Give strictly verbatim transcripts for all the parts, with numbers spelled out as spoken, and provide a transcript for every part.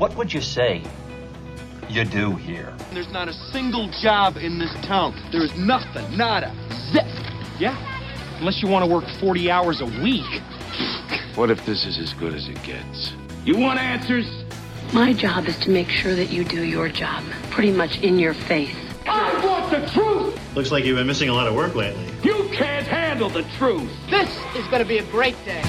What would you say you do here? There's not a single job in this town. There is nothing, nada, zip. Yeah, unless you want to work forty hours a week. What if this is as good as it gets? You want answers? My job is to make sure that you do your job, pretty much in your face. I want the truth! Looks like you've been missing a lot of work lately. You can't handle the truth! This is going to be a great day.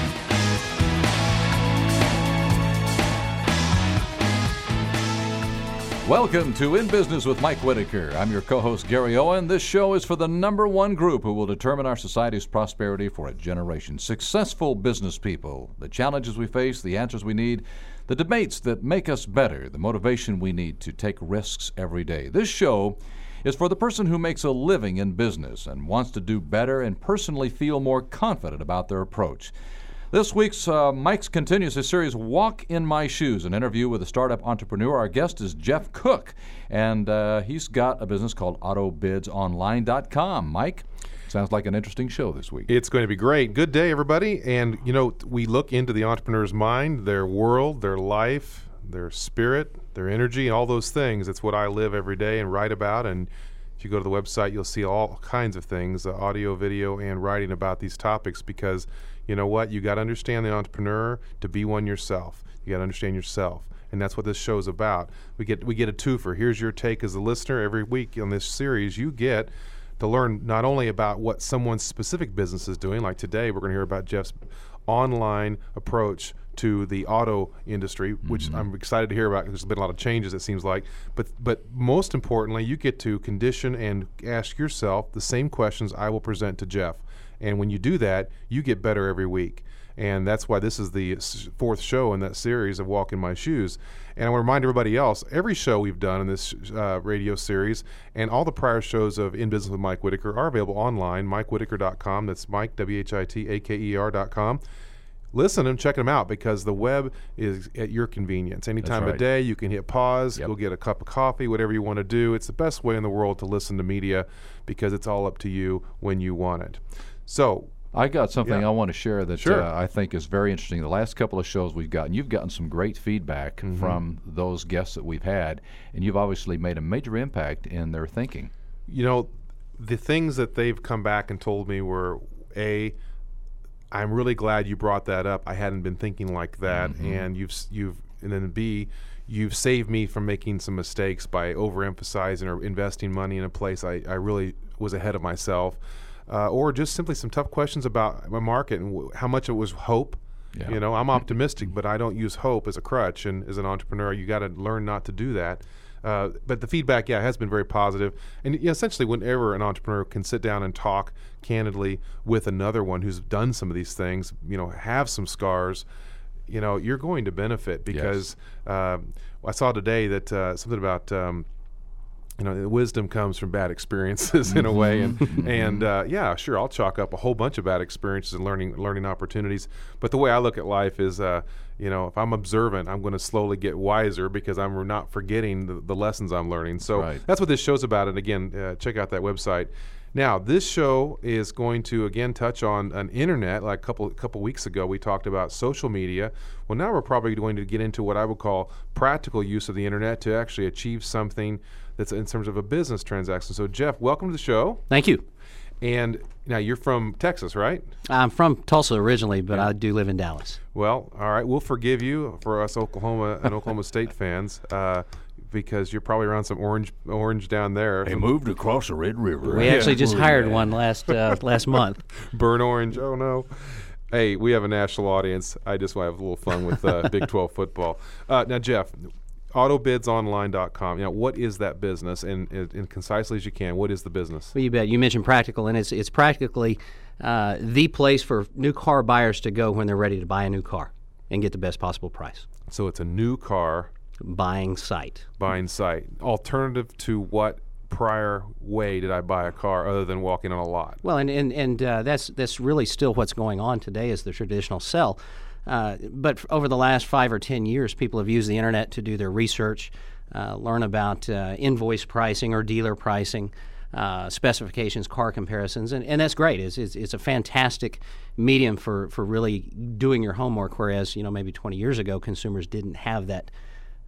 Welcome to In Business with Mike Whitaker. I'm your co-host, Gary Owen. This show is for the number one group who will determine our society's prosperity for a generation. Successful business people. The challenges we face, the answers we need, the debates that make us better, the motivation we need to take risks every day. This show is for the person who makes a living in business and wants to do better and personally feel more confident about their approach. This week's uh, Mike's continues his series, Walk in My Shoes, an interview with a startup entrepreneur. Our guest is Jeff Cook, and uh, he's got a business called auto bids online dot com. Mike, sounds like an interesting show this week. It's going to be great. Good day, everybody. And, you know, we look into the entrepreneur's mind, their world, their life, their spirit, their energy, all those things. It's what I live every day and write about. And if you go to the website, you'll see all kinds of things, uh, audio, video, and writing about these topics because, you know what? You got to understand the entrepreneur to be one yourself. You got to understand yourself. And that's what this show's about. We get we get a twofer. Here's your take as a listener. Every week on this series, you get to learn not only about what someone's specific business is doing, like today we're going to hear about Jeff's online approach to the auto industry, which mm-hmm. I'm excited to hear about because there's been a lot of changes, it seems like. But but most importantly, you get to condition and ask yourself the same questions I will present to Jeff. And when you do that, you get better every week. And that's why this is the fourth show in that series of Walk in My Shoes. And I want to remind everybody else, every show we've done in this uh, radio series and all the prior shows of In Business with Mike Whitaker are available online, mike whitaker dot com. That's Mike, W H I T A K E R dot com. Listen and check them out because the web is at your convenience. Any time right. of day, you can hit pause, yep. go get a cup of coffee, whatever you want to do. It's the best way in the world to listen to media because it's all up to you when you want it. So I got something yeah. I want to share that sure. uh, I think is very interesting. The last couple of shows we've gotten, you've gotten some great feedback mm-hmm. from those guests that we've had, and you've obviously made a major impact in their thinking. You know, the things that they've come back and told me were, A, I'm really glad you brought that up. I hadn't been thinking like that, mm-hmm. and you've you've and then B, you've saved me from making some mistakes by overemphasizing or investing money in a place I, I really was ahead of myself. Uh, or just simply some tough questions about my market and w- how much it was hope. Yeah. You know, I'm optimistic, but I don't use hope as a crutch. And as an entrepreneur, you got to learn not to do that. Uh, but the feedback, yeah, has been very positive. And you know, essentially, whenever an entrepreneur can sit down and talk candidly with another one who's done some of these things, you know, have some scars, you know, you're going to benefit because yes. uh, I saw today that uh, something about. Um, You know, wisdom comes from bad experiences in a way, and and uh, yeah, sure, I'll chalk up a whole bunch of bad experiences and learning learning opportunities. But the way I look at life is, uh, you know, if I'm observant, I'm going to slowly get wiser because I'm not forgetting the, the lessons I'm learning. So right. that's what this show's about. And again, uh, check out that website. Now, this show is going to again touch on an internet. Like a couple couple weeks ago, we talked about social media. Well, now we're probably going to get into what I would call practical use of the internet to actually achieve something that's in terms of a business transaction. So, Jeff, welcome to the show. Thank you. And now you're from Texas, right? I'm from Tulsa originally, but yeah. I do live in Dallas. Well, all right, we'll forgive you for us Oklahoma and Oklahoma State fans. Uh, because you're probably around some orange orange down there. They moved across the Red River. We yeah. actually just Ooh, hired yeah. one last uh, last month. Burnt orange, oh no. Hey, we have a national audience. I just want to have a little fun with uh, Big twelve football. Uh, now, Jeff, auto bids online dot com. You know, what is that business? And, and, and concisely as you can, what is the business? Well, you bet. You mentioned practical, and it's, it's practically uh, the place for new car buyers to go when they're ready to buy a new car and get the best possible price. So it's a new car buying site. Buying site. Alternative to what prior way did I buy a car other than walking on a lot? Well, and and, and uh, that's that's really still what's going on today is the traditional sell. Uh, but f- over the last five or ten years, people have used the internet to do their research, uh, learn about uh, invoice pricing or dealer pricing, uh, specifications, car comparisons, and, and that's great. It's, it's it's a fantastic medium for, for really doing your homework. Whereas you know maybe twenty years ago, consumers didn't have that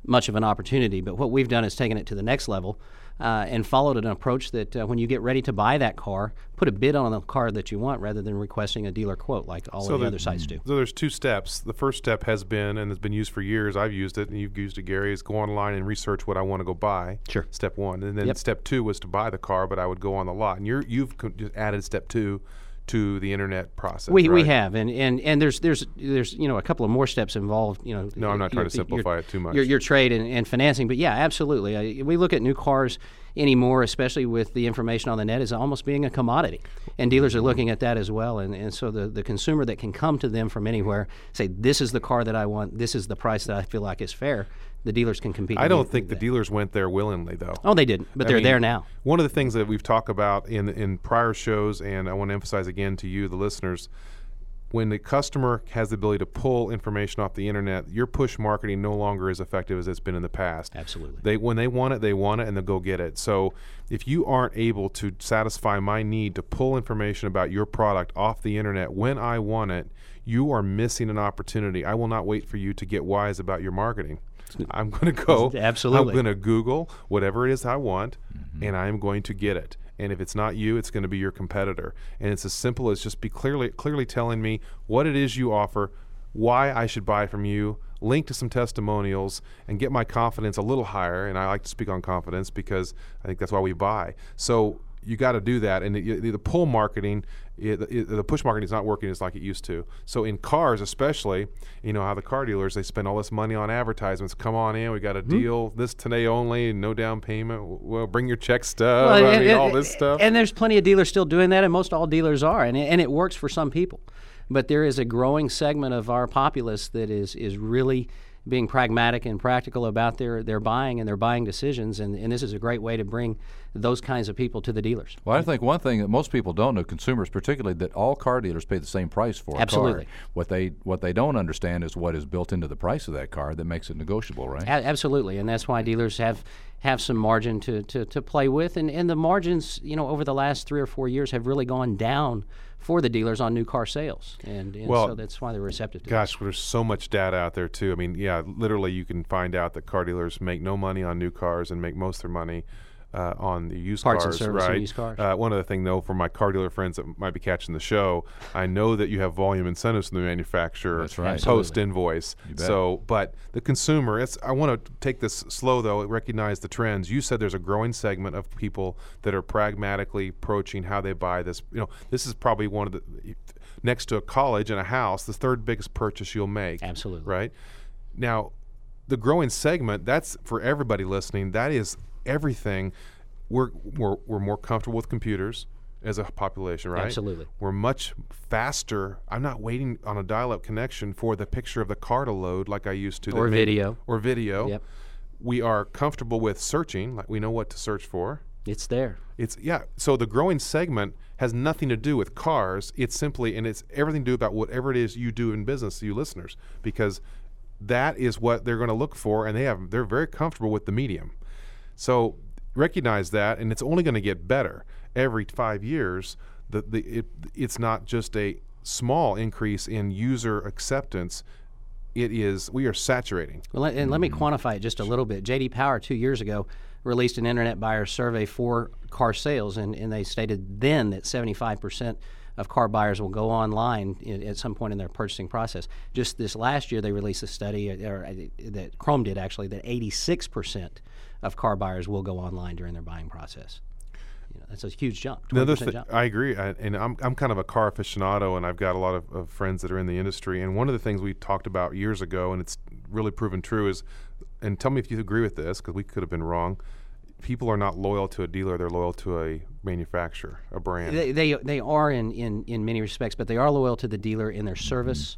much of an opportunity. But what we've done is taken it to the next level uh, and followed an approach that uh, when you get ready to buy that car, put a bid on the car that you want rather than requesting a dealer quote like all so of the the, other sites do. So there's two steps. The first step has been, and has been used for years, I've used it, and you've used it, Gary, is go online and research what I want to go buy. Sure. Step one. And then Yep. step two was to buy the car, but I would go on the lot. And you're, you've co- just added step two to the internet process. We right? we have, and, and, and there's there's there's you know a couple of more steps involved. You know, No, I'm not trying to your- simplify your, it too much. Your, your trade and, and financing, but yeah, absolutely. I, we look at new cars anymore, especially with the information on the net, as almost being a commodity, and dealers are looking at that as well. And, and so the, the consumer that can come to them from anywhere, say, this is the car that I want, this is the price that I feel like is fair. The dealers can compete. I with- don't think with the that. dealers went there willingly, though. Oh, they didn't, but I they're mean, there now. One of the things that we've talked about in in prior shows, and I want to emphasize again to you, the listeners, when the customer has the ability to pull information off the internet, your push marketing no longer is effective as it's been in the past. Absolutely. They when they want it, they want it, and they'll go get it. So if you aren't able to satisfy my need to pull information about your product off the internet when I want it, you are missing an opportunity. I will not wait for you to get wise about your marketing. I'm going to go. Absolutely. I'm going to Google whatever it is I want, and I'm going to get it. And if it's not you, it's going to be your competitor. And it's as simple as just be clearly clearly telling me what it is you offer, why I should buy from you, link to some testimonials, and get my confidence a little higher. And I like to speak on confidence because I think that's why we buy. So you got to do that. And the, the pull marketing, it, it, the push marketing is not working as like it used to. So in cars especially, you know how the car dealers, they spend all this money on advertisements. Come on in, we got a Mm-hmm. deal, this today only, no down payment. Well, bring your check stub. Well, I and- mean, all and- this stuff. And there's plenty of dealers still doing that, and most all dealers are, and it, and it works for some people. But there is a growing segment of our populace that is is really being pragmatic and practical about their, their buying and their buying decisions, and, and this is a great way to bring those kinds of people to the dealers. Well, I think one thing that most people don't know, consumers particularly, that all car dealers pay the same price for a Absolutely. car. What they what they don't understand is what is built into the price of that car that makes it negotiable, right? A- absolutely, and that's why dealers have have some margin to, to, to play with, and, and the margins, you know, over the last three or four years have really gone down for the dealers on new car sales, and, and Well, so that's why they're receptive to Gosh, there's so much data out there too. I mean, yeah, literally you can find out that car dealers make no money on new cars and make most of their money uh, on the used Parts and cars, service on right? used cars. Uh, one other thing, though, for my car dealer friends that might be catching the show, I know that you have volume incentives from the manufacturer That's right. post invoice. You bet. So, but the consumer, it's, I want to take this slow though, recognize the trends. You said there's a growing segment of people that are pragmatically approaching how they buy this. You know, this is probably one of the, next to a college and a house, the third biggest purchase you'll make. Absolutely. Right? Now, the growing segment, that's for everybody listening, that is everything. We're, we're, we're more comfortable with computers as a population, right? Absolutely. We're much faster. I'm not waiting on a dial-up connection for the picture of the car to load like I used to. Or that made- video. Or video. Yep. We are comfortable with searching, like we know what to search for. It's there. It's yeah. So the growing segment has nothing to do with cars. It's simply, and it's everything to do about whatever it is you do in business, you listeners, because that is what they're going to look for, and they have they're very comfortable with the medium. So recognize that, and it's only going to get better every five years. The the it, it's not just a small increase in user acceptance. It is we are saturating. Well, let, and let me quantify it just a little bit. J D Power two years ago released an internet buyer survey for car sales, and, and they stated then that seventy-five percent of car buyers will go online in, at some point in their purchasing process. Just this last year, they released a study, uh, or, uh, that Chrome did actually, that eighty-six percent of car buyers will go online during their buying process. You know, that's a huge jump. twenty Another percent thi- jump. I agree, I, and I'm I'm kind of a car aficionado, and I've got a lot of, of friends that are in the industry. And one of the things we talked about years ago, and it's really proven true, is, and tell me if you agree with this, because we could have been wrong. People are not loyal to a dealer; they're loyal to a manufacturer, a brand. They, they they are in, in, in many respects, but they are loyal to the dealer in their service,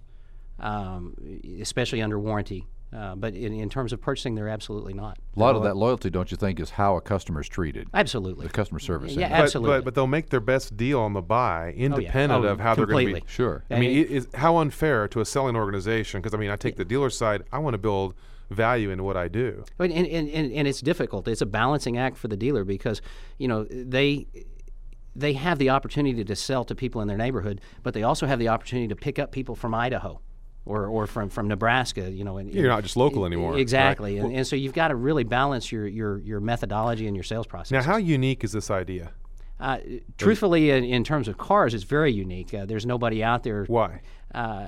um, especially under warranty. Uh, but in, in terms of purchasing, they're absolutely not. A lot of that loyalty, don't you think, is how a customer is treated? Absolutely. The customer service. Yeah, end. But- absolutely. But, but they'll make their best deal on the buy, independent Oh, of how they're going to completely. be. Sure. I mean, And it is how unfair to a selling organization. Because I mean, I take the dealer side. I want to build value into what I do. And, and, and, and it's difficult. It's a balancing act for the dealer because, you know, they they have the opportunity to sell to people in their neighborhood, but they also have the opportunity to pick up people from Idaho or, or from, from Nebraska, you know. And, You're not just local anymore. Exactly. Right. And, and so you've got to really balance your, your, your methodology and your sales process. Now, how unique is this idea? Uh, truthfully, in, in terms of cars, it's very unique. Uh, there's nobody out there. Why? Uh,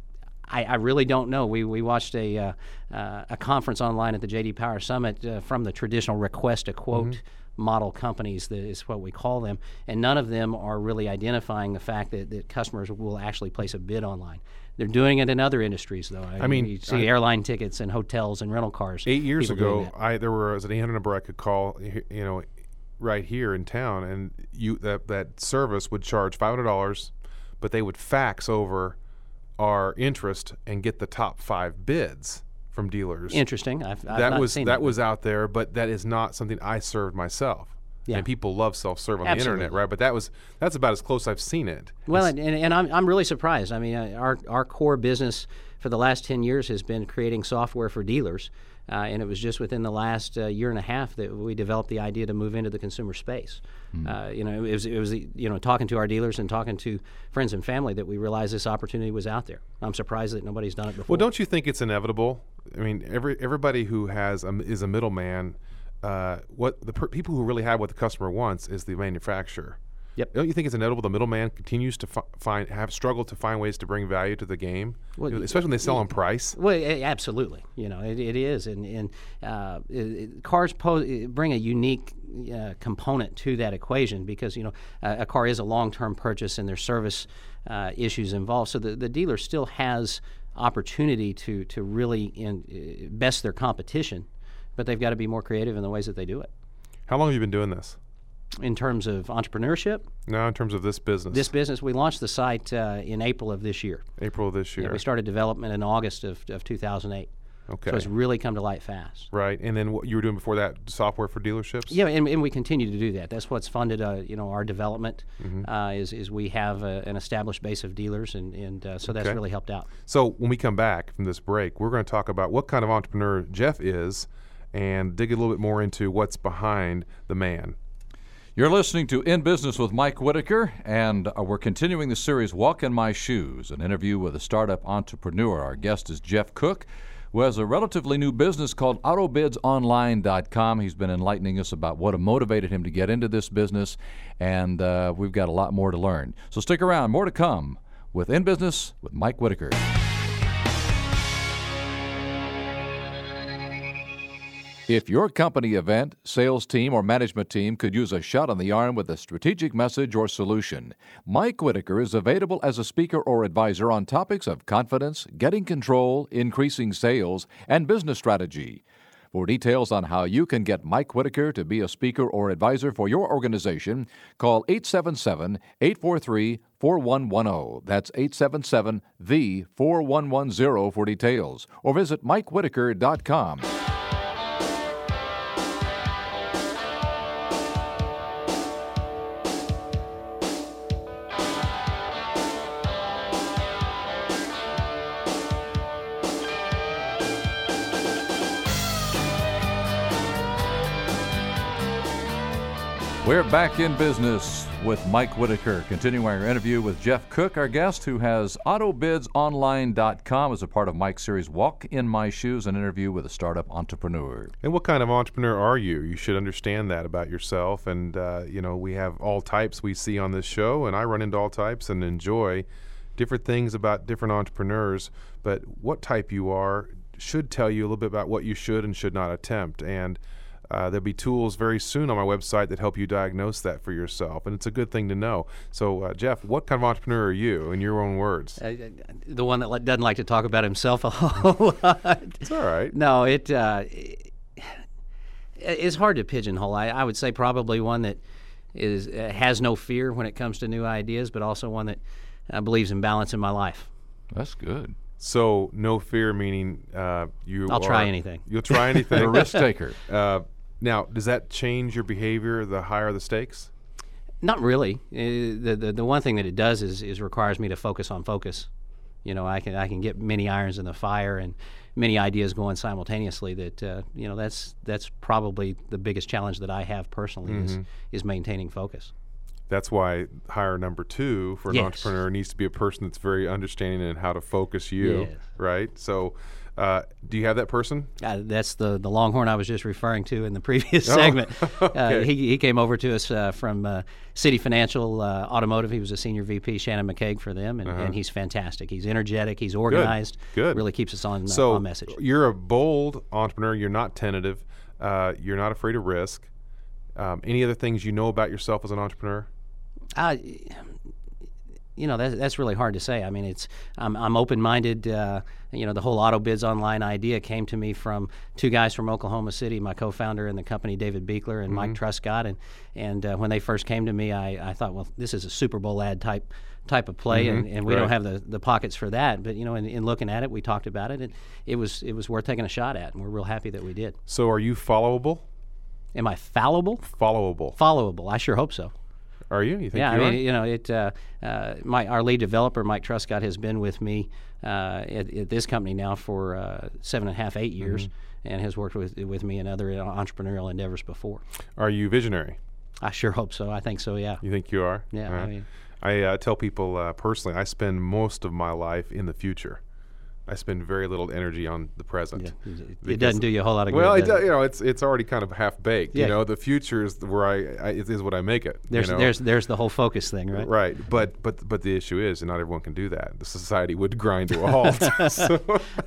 I, I really don't know. We we watched a uh, uh, a conference online at the J D Power Summit uh, from the traditional request a quote mm-hmm. model companies, that is what we call them, and none of them are really identifying the fact that, that customers will actually place a bid online. They're doing it in other industries, though. I, I mean, you see I, airline tickets and hotels and rental cars. Eight years ago, I there was an eight hundred number I could call, you know, right here in town, and you that that service would charge five hundred dollars, but they would fax over our interest and get the top five bids from dealers. Interesting. I've, I've that not was seen that that was out there, but that is not something I served myself. Yeah. And people love self-serve on Absolutely. the internet, right? But that was that's about as close I've seen it. Well, and, and I'm I'm really surprised. I mean, uh, our our core business for the last ten years has been creating software for dealers, uh, and it was just within the last uh, year and a half that we developed the idea to move into the consumer space. Mm. Uh, you know, it was it was you know talking to our dealers and talking to friends and family that we realized this opportunity was out there. I'm surprised that nobody's done it before. Well, don't you think it's inevitable? I mean, every everybody who has a, is a middleman. Uh, what the per- people who really have what the customer wants is the manufacturer. Yep. Don't you think it's inevitable the middleman continues to fi- find have struggled to find ways to bring value to the game, well, you know, especially when they sell on price? Well, absolutely. You know, it, it is, and and uh, it, it, cars pose, bring a unique uh, component to that equation because you know uh, a car is a long-term purchase and there's service uh, issues involved. So the, the dealer still has opportunity to to really in, uh, best their competition, but they've got to be more creative in the ways that they do it. How long have you been doing this? In terms of entrepreneurship? No, in terms of this business. This business, we launched the site uh, in April of this year. April of this year. Yeah, we started development in August of, of two thousand eight. Okay. So it's really come to light fast. Right, and then what you were doing before that, software for dealerships? Yeah, and, and we continue to do that. That's what's funded, uh, you know, our development. Mm-hmm. uh, is is we have a, an established base of dealers, and and uh, so that's okay. really helped out. So when we come back from this break, we're going to talk about what kind of entrepreneur Jeff is, and dig a little bit more into what's behind the man. You're listening to In Business with Mike Whitaker, and uh, we're continuing the series Walk in My Shoes, an interview with a startup entrepreneur. Our guest is Jeff Cook, who has a relatively new business called auto bids online dot com. He's been enlightening us about what motivated him to get into this business, and uh, we've got a lot more to learn. So stick around. More to come with In Business with Mike Whitaker. If your company, event, sales team, or management team could use a shot on the arm with a strategic message or solution, Mike Whitaker is available as a speaker or advisor on topics of confidence, getting control, increasing sales, and business strategy. For details on how you can get Mike Whitaker to be a speaker or advisor for your organization, call eight seven seven, eight four three, four one one zero. That's eight seven seven, the four one one zero for details, or visit mike whitaker dot com. We're back in business with Mike Whitaker, continuing our interview with Jeff Cook, our guest, who has auto bids online dot com as a part of Mike's series Walk in My Shoes, an interview with a startup entrepreneur. And what kind of entrepreneur are you? You should understand that about yourself. And, uh, you know, we have all types we see on this show, and I run into all types and enjoy different things about different entrepreneurs. But what type you are should tell you a little bit about what you should and should not attempt. And Uh, there'll be tools very soon on my website that help you diagnose that for yourself, and it's a good thing to know. So, uh, Jeff, what kind of entrepreneur are you, in your own words? Uh, the one that doesn't like to talk about himself a whole lot. It's all right. No, it, uh, it it's hard to pigeonhole. I, I would say probably one that is uh, has no fear when it comes to new ideas, but also one that uh, believes in balance in my life. That's good. So, no fear meaning uh, you I'll are, try anything. You'll try anything. You're a risk taker. Uh, Now, does that change your behavior the higher the stakes? Not really. Uh, the, the the one thing that it does is is requires me to focus on focus. You know, I can I can get many irons in the fire and many ideas going simultaneously. That uh, you know, that's that's probably the biggest challenge that I have personally mm-hmm. is is maintaining focus. That's why hire number two for an Yes. entrepreneur needs to be a person that's very understanding in how to focus you, Yes. right? So, uh, do you have that person? Uh, that's the, the Longhorn I was just referring to in the previous Oh, segment. okay. uh, he, he came over to us uh, from uh, City Financial uh, Automotive. He was a senior V P, Shannon McCaig, for them, and, Uh-huh. and he's fantastic. He's energetic. He's organized. Good. Really keeps us on, uh, So on message. you're a bold entrepreneur. You're not tentative. Uh, you're not afraid of risk. Um, any other things you know about yourself as an entrepreneur? Uh, you know, that's, that's really hard to say. I mean, it's I'm, I'm open-minded. Uh, you know, the whole Auto Bids Online idea came to me from two guys from Oklahoma City, my co-founder in the company, David Beekler and Mm-hmm. Mike Truscott. And and uh, when they first came to me, I, I thought, well, this is a Super Bowl ad type type of play, Mhm. and, and we Right. don't have the, the pockets for that. But you know, in, in looking at it, we talked about it, and it was it was worth taking a shot at, and we're real happy that we did. So are you followable? Am I fallible? Followable. Followable. I sure hope so. Are you? You think Yeah, you I are? mean, you know, it. Uh, uh, my our lead developer, Mike Truscott, has been with me uh, at, at this company now for uh, seven and a half, eight years, Mm-hmm. and has worked with with me in other entrepreneurial endeavors before. Are you visionary? I sure hope so. I think so. Yeah. You think you are? Yeah, Uh, I mean- I uh, tell people uh, personally, I spend most of my life in the future. I spend very little energy on the present. Yeah, it- it Because- doesn't do you a whole lot of good, Well, it does do, it? you know, it's it's already kind of half baked. Yeah. You know, the future is where I, I it is what I make it. There's you know? there's there's the whole focus thing, right? Right, but but but the issue is, and not everyone can do that. The society would grind to a halt. so,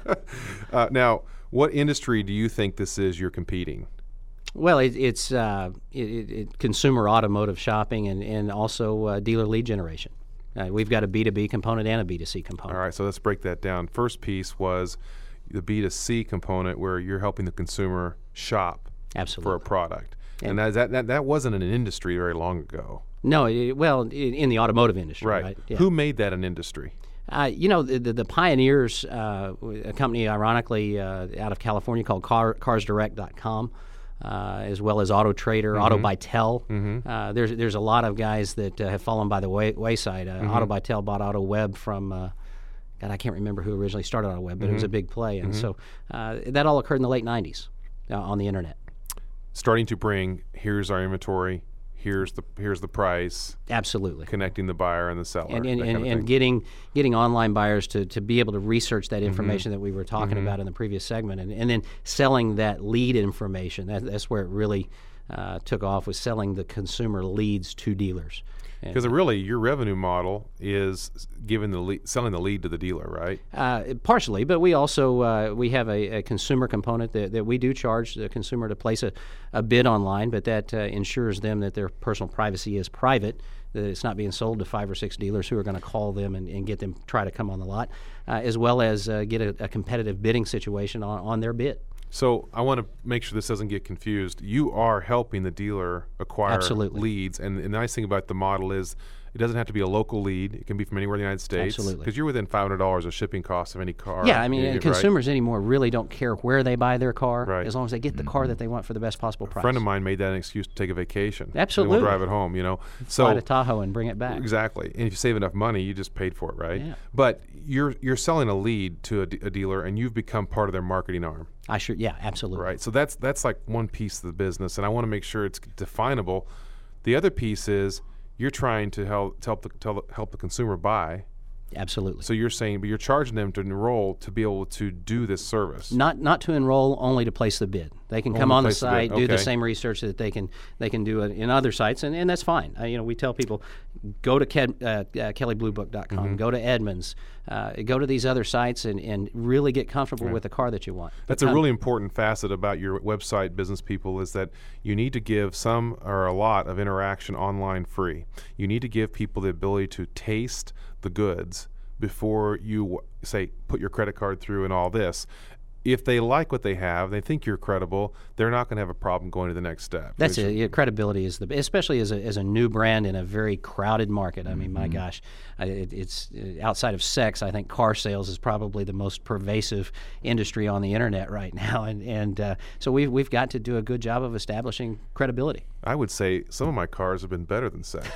uh, now, what industry do you think this is you're competing? Well, it, it's uh, it, it, it consumer automotive shopping and and also uh, dealer lead generation. Uh, we've got a B two B component and a B two C component. All right, so let's break that down. First piece was the B two C component, where you're helping the consumer shop Absolutely. for a product, and, And- that, that that that wasn't an industry very long ago. No, it, well, in, in the automotive industry, right? Yeah. Who made that an industry? Uh, you know, the, the, the pioneers, uh, a company ironically uh, out of California called Car, cars direct dot com, uh, as well as Auto Trader, Mm-hmm. Auto Bytel. Uh, there's there's a lot of guys that uh, have fallen by the way, wayside. Uh, Mm-hmm. Auto Bytel bought Auto Web from, uh, God, I can't remember who originally started Auto Web, but it was a big play. And so uh, that all occurred in the late nineties uh, on the internet. Starting to bring, here's our inventory, here's the here's the price, Absolutely. connecting the buyer and the seller, and and, that and, kind of and thing. getting getting online buyers to, to be able to research Mm-hmm. that information that we were talking about in the previous segment, and, and then selling that lead information. That, that's where it really uh, took off, was selling the consumer leads to dealers. And, Because really, your revenue model is giving the lead, selling the lead to the dealer, right? Uh, partially, but we also uh, we have a, a consumer component that, that we do charge the consumer to place a, a bid online, but that uh, ensures them that their personal privacy is private, that it's not being sold to five or six dealers who are going to call them and, and get them try to come on the lot, uh, as well as uh, get a, a competitive bidding situation on, on their bid. So I want to make sure this doesn't get confused. You are helping the dealer acquire Absolutely. leads, and, and the nice thing about the model is it doesn't have to be a local lead. It can be from anywhere in the United States. Absolutely. Because you're within five hundred dollars of shipping costs of any car. Yeah, I mean, you- and right? consumers anymore really don't care where they buy their car, Right. as long as they get the car that they want for the best possible price. A friend of mine made that an excuse to take a vacation. Absolutely. They won't drive it home, you know. Fly So to Tahoe and bring it back. exactly, and if you save enough money, you just paid for it, right? Yeah. But you're you're selling a lead to a, d- a dealer, and you've become part of their marketing arm. I sure, yeah, absolutely. Right. So that's that's like one piece of the business, and I want to make sure it's definable. The other piece is you're trying to help to help the, tell, help the consumer buy. Absolutely. So you're saying, but you're charging them to enroll to be able to do this service. Not not to enroll, only to place the bid. They can Only come on the place the bid, site, do the okay. same research that they can they can do it in other sites, and, and that's fine. Uh, you know, we tell people, go to Ke- uh, uh, Kelly Blue Book dot com, Mm-hmm. go to Edmunds, uh, go to these other sites, and, and really get comfortable with the car that you want. That's a Become- really important facet about your website, business people, is that you need to give some or a lot of interaction online free. You need to give people the ability to taste the goods before you say put your credit card through and all this. If they like what they have, they think you're credible, they're not going to have a problem going to the next step. That's Which- it. Yeah, credibility is the, especially as a, as a new brand in a very crowded market. I mean, my gosh, I, it, it's uh, outside of sex. I think car sales is probably the most pervasive industry on the internet right now, and and uh, so we've we've got to do a good job of establishing credibility. I would say some of my cars have been better than sex.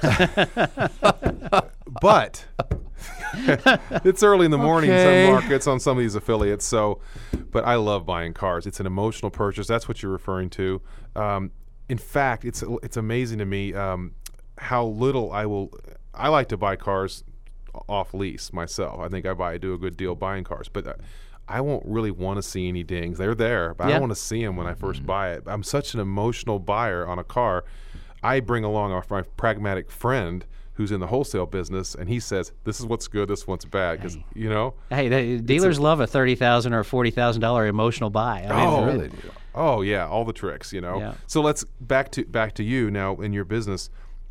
But it's early in the morning Okay. in some markets on some of these affiliates. So, but I love buying cars. It's an emotional purchase. That's what you're referring to. Um, in fact, it's it's amazing to me um, how little I will. I like to buy cars off lease myself. I think I buy do a good deal buying cars, but uh, I won't really want to see any dings. They're there, but yeah. I don't want to see them when I first buy it. I'm such an emotional buyer on a car. I bring along our, my pragmatic friend who's in the wholesale business, and he says, this is what's good, this is what's bad, because, hey. you know. Hey, the, dealers a, love a thirty thousand dollars or forty thousand dollars emotional buy. I mean, oh, really do. Oh, yeah, all the tricks, you know. Yeah. So let's, back to back to you now in your business.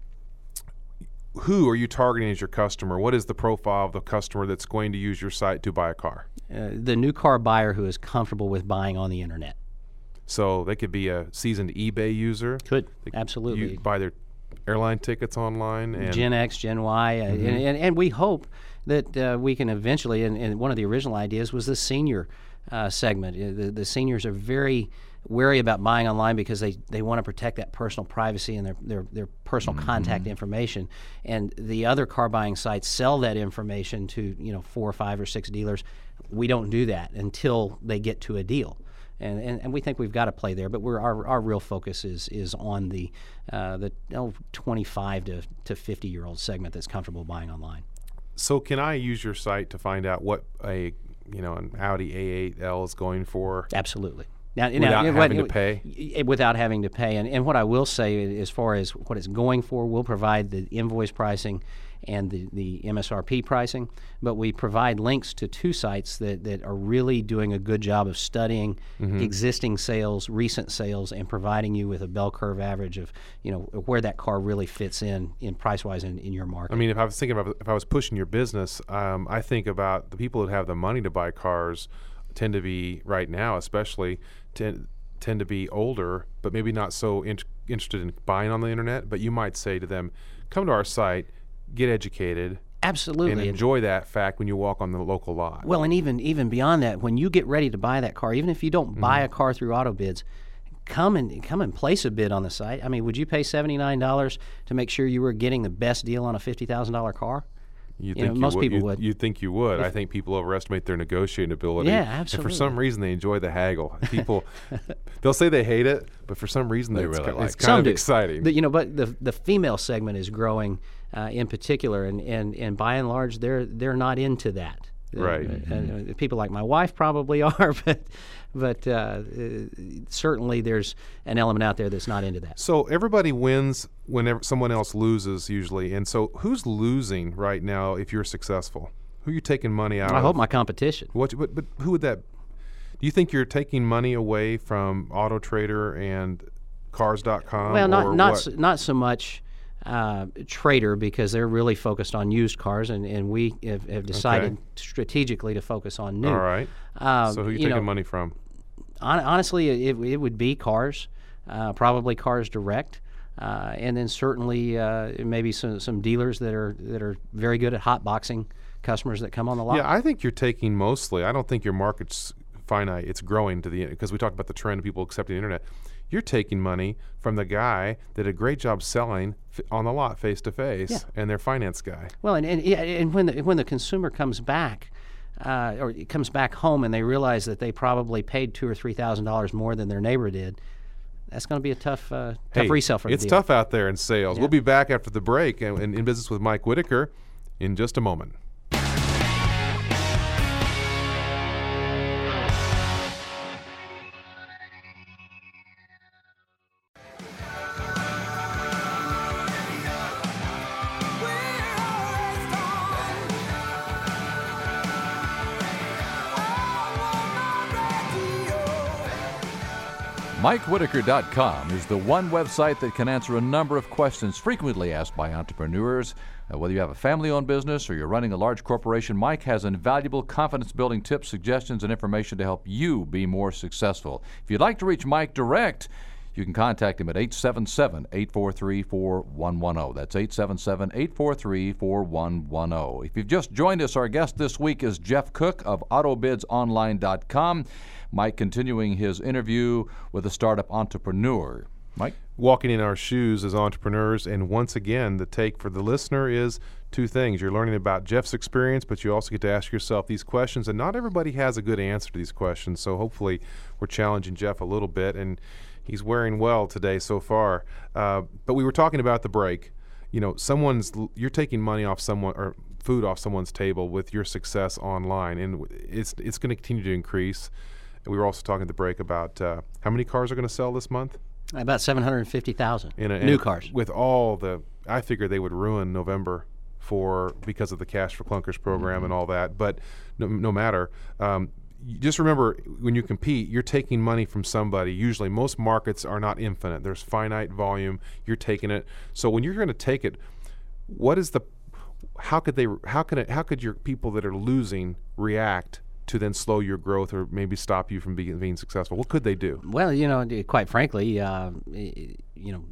Who are you targeting as your customer? What is the profile of the customer that's going to use your site to buy a car? Uh, the new car buyer who is comfortable with buying on the internet. So they could be a seasoned eBay user. Could, they, absolutely. You buy their airline tickets online. And Gen X, Gen Y, mm-hmm. uh, and, and, and we hope that uh, we can eventually, and, and one of the original ideas was the senior uh, segment. The, the seniors are very wary about buying online because they, they want to protect that personal privacy and their their, their personal mm-hmm. contact information. And the other car buying sites sell that information to, you know, four or five or six dealers. We don't do that until they get to a deal. And, and, and we think we've got to play there, but we're, our our real focus is is on the uh, the oh, twenty-five to, to fifty year old segment that's comfortable buying online. So can I use your site to find out what a you know an Audi A eight L is going for? Absolutely. Now, without now, having what, to pay? Without having to pay. And, and what I will say as far as what it's going for, we'll provide the invoice pricing and the, the M S R P pricing, but we provide links to two sites that, that are really doing a good job of studying mm-hmm. existing sales, recent sales, and providing you with a bell curve average of, you know, where that car really fits in, in price-wise in, in your market. I mean, if I was thinking about, if I was pushing your business, um, I think about the people that have the money to buy cars tend to be, right now especially, tend, tend to be older, but maybe not so in, interested in buying on the internet. But you might say to them, come to our site, get educated, absolutely, and enjoy that fact when you walk on the local lot. Well, and even even beyond that, when you get ready to buy that car, even if you don't mm-hmm. buy a car through AutoBids, come and come and place a bid on the site. I mean, would you pay seventy-nine dollars to make sure you were getting the best deal on a fifty thousand dollars car? You, you think know, you most would. people you, would. You think you would. If, I think people overestimate their negotiating ability. Yeah, absolutely. And for some reason, they enjoy the haggle. People, they'll say they hate it, but for some reason, they it's, really kind, like it's it. kind Some of do. exciting. The, you know, but the the female segment is growing uh, in particular, and, and, and by and large, they're they're not into that. Right. Uh, mm-hmm. uh, people like my wife probably are, but but uh, uh, certainly there's an element out there that's not into that. So everybody wins whenever someone else loses, usually. And so who's losing right now if you're successful? Who are you taking money out I of? I hope my competition. What? But, but who would that? Do you think you're taking money away from AutoTrader and Cars dot com? Well, not or not what? so, not so much uh, Trader, because they're really focused on used cars, and, and we have, have decided Okay. strategically to focus on new. All right. Um, so who are you, you taking know, money from? On, honestly, it, it would be Cars, uh, probably Cars Direct, uh, and then certainly uh, maybe some some dealers that are that are very good at hot boxing customers that come on the lot. Yeah, I think you're taking mostly. I don't think your market's finite. It's growing to the because we talked about the trend of people accepting the internet. You're taking money from the guy that did a great job selling f- on the lot face to face, and their finance guy. Well, and and, yeah, and when the when the consumer comes back, uh, or it comes back home, and they realize that they probably paid two or three thousand dollars more than their neighbor did, that's going to be a tough uh, tough Hey, resale for the it's dealer. tough out there in sales. Yeah. We'll be back after the break and, and in business with Mike Whitaker in just a moment. Mike Whitaker dot com is the one website that can answer a number of questions frequently asked by entrepreneurs. Uh, whether you have a family-owned business or you're running a large corporation, Mike has invaluable confidence-building tips, suggestions, and information to help you be more successful. If you'd like to reach Mike direct, you can contact him at eight seven seven, eight four three, four one one zero. That's eight seven seven, eight four three, four one one zero. If you've just joined us, our guest this week is Jeff Cook of Auto Bids Online dot com. Mike continuing his interview with a startup entrepreneur. Mike? Walking in our shoes as entrepreneurs, and once again, the take for the listener is two things. You're learning about Jeff's experience, but you also get to ask yourself these questions, and not everybody has a good answer to these questions, so hopefully we're challenging Jeff a little bit, and he's wearing well today so far. Uh, but we were talking about the break. you know, someone's you're taking money off someone or food off someone's table with your success online, and it's it's going to continue to increase. And we were also talking at the break about uh, how many cars are going to sell this month. About seven hundred fifty thousand in a, new in, cars. With all the, I figured they would ruin November for because of the Cash for Clunkers program mm-hmm. and all that. But no, no matter. Um, you just remember, when you compete, you're taking money from somebody. Usually, most markets are not infinite. There's finite volume. You're taking it. So when you're going to take it, what is the, how could they, how can it, how could your people that are losing react to then slow your growth or maybe stop you from being, being successful? What could they do? Well, you know, quite frankly, uh, you know,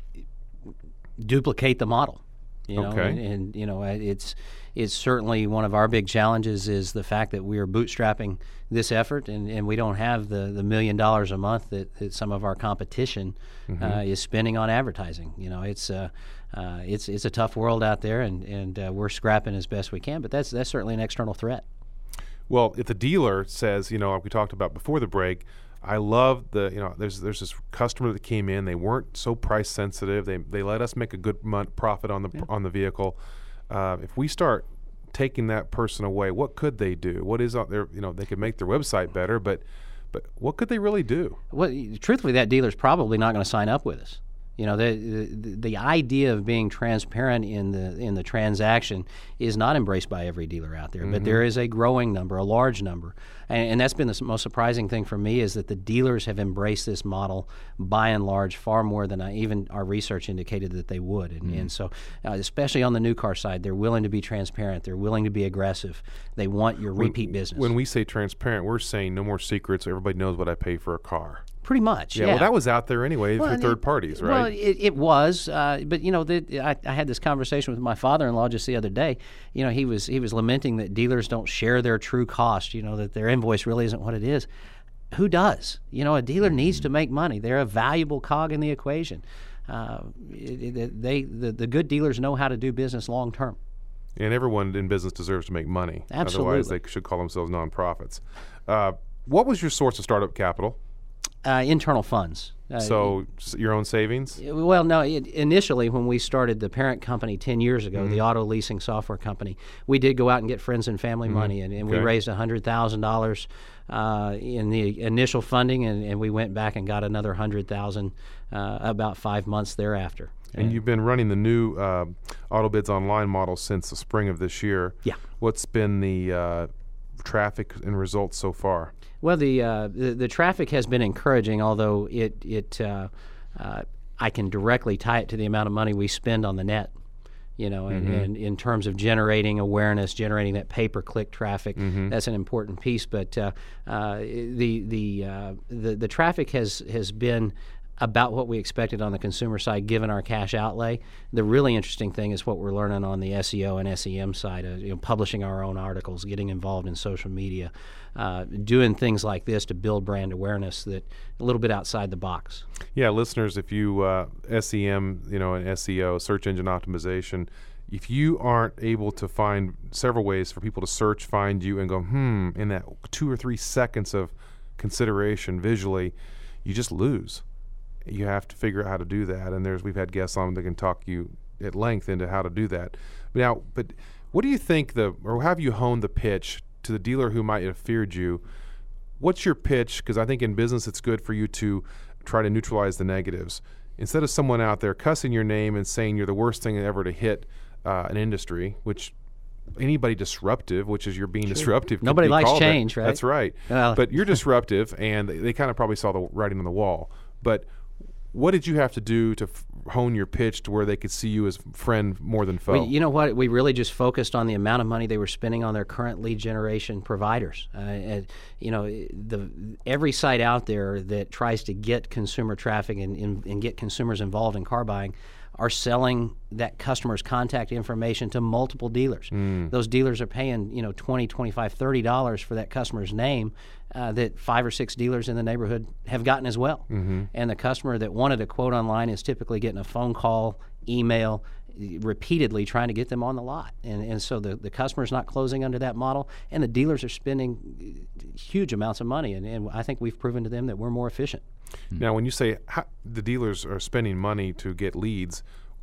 duplicate the model. You know, okay. and, and you know, it's it's certainly one of our big challenges is the fact that we are bootstrapping this effort, and, and we don't have the, the million dollars a month that, that some of our competition mm-hmm. uh, is spending on advertising. You know, it's uh, uh, it's it's a tough world out there, and and uh, we're scrapping as best we can. But that's that's certainly an external threat. Well, if the dealer says, you know, like we talked about before the break, I love the, you know, there's there's this customer that came in. They weren't so price sensitive. They they let us make a good month profit on the yeah. on the vehicle. Uh, if we start taking that person away, what could they do? What is out there? You know, they could make their website better, but but what could they really do? Well, truthfully, that dealer's probably not going to sign up with us. You know, the, the the idea of being transparent in the in the transaction is not embraced by every dealer out there, mm-hmm. but there is a growing number, a large number, and, and that's been the most surprising thing for me is that the dealers have embraced this model by and large far more than I, even our research indicated that they would, and, mm-hmm. and so uh, especially on the new car side, they're willing to be transparent, they're willing to be aggressive, they want your when, repeat business. When we say transparent, we're saying no more secrets. Everybody knows what I pay for a car. Pretty much, yeah. yeah. Well, that was out there anyway well, for third it, parties, right? Well, it, it was, uh, but you know, the, I, I had this conversation with my father-in-law just the other day. You know, he was he was lamenting that dealers don't share their true cost. You know, that their invoice really isn't what it is. Who does? You know, a dealer needs to make money. They're a valuable cog in the equation. Uh, it, it, they the, the good dealers know how to do business long term. And everyone in business deserves to make money. Absolutely. Otherwise, they should call themselves nonprofits. Uh, what was your source of startup capital? Uh, internal funds. Uh, so your own savings? Well, no. It, initially, when we started the parent company ten years ago, mm-hmm. the auto leasing software company, we did go out and get friends and family mm-hmm. money, and, and okay. we raised one hundred thousand dollars uh, in the initial funding, and, and we went back and got another one hundred thousand dollars uh, about five months thereafter. And, and you've been running the new uh, AutoBids Online model since the spring of this year. Yeah. What's been the uh, traffic and results so far? Well, the, uh, the the traffic has been encouraging, although it it uh, uh, I can directly tie it to the amount of money we spend on the net. You know, and, mm-hmm. and in terms of generating awareness, generating that pay-per-click traffic, mm-hmm. that's an important piece. But uh, uh, the the, uh, the the traffic has has been about what we expected on the consumer side, given our cash outlay. The really interesting thing is what we're learning on the S E O and S E M side, of, you know, publishing our own articles, getting involved in social media, uh, doing things like this to build brand awareness that a little bit outside the box. Yeah, listeners, if you uh, S E M, you know, and S E O, search engine optimization, if you aren't able to find several ways for people to search, find you, and go, hmm, in that two or three seconds of consideration visually, you just lose. You have to figure out how to do that, and there's we've had guests on that can talk you at length into how to do that. Now, but what do you think the, or have you honed the pitch to the dealer who might have feared you? What's your pitch? Because I think in business it's good for you to try to neutralize the negatives. Instead of someone out there cussing your name and saying you're the worst thing ever to hit uh, an industry, which anybody disruptive, which is you're being sure. disruptive. Nobody likes change, that. right? That's right. Well, but you're disruptive, and they, they kind of probably saw the writing on the wall. But what did you have to do to f- hone your pitch to where they could see you as friend more than foe? Well, you know what? We really just focused on the amount of money they were spending on their current lead generation providers. Uh, and, you know, the every site out there that tries to get consumer traffic and, and, and get consumers involved in car buying are selling that customer's contact information to multiple dealers. Mm. Those dealers are paying, you know, twenty, twenty-five, thirty dollars for that customer's name uh, that five or six dealers in the neighborhood have gotten as well. Mm-hmm. And the customer that wanted a quote online is typically getting a phone call, email, repeatedly trying to get them on the lot. And and so the, the customer's not closing under that model, and the dealers are spending huge amounts of money. And, and I think we've proven to them that we're more efficient. Now, when you say how the dealers are spending money to get leads,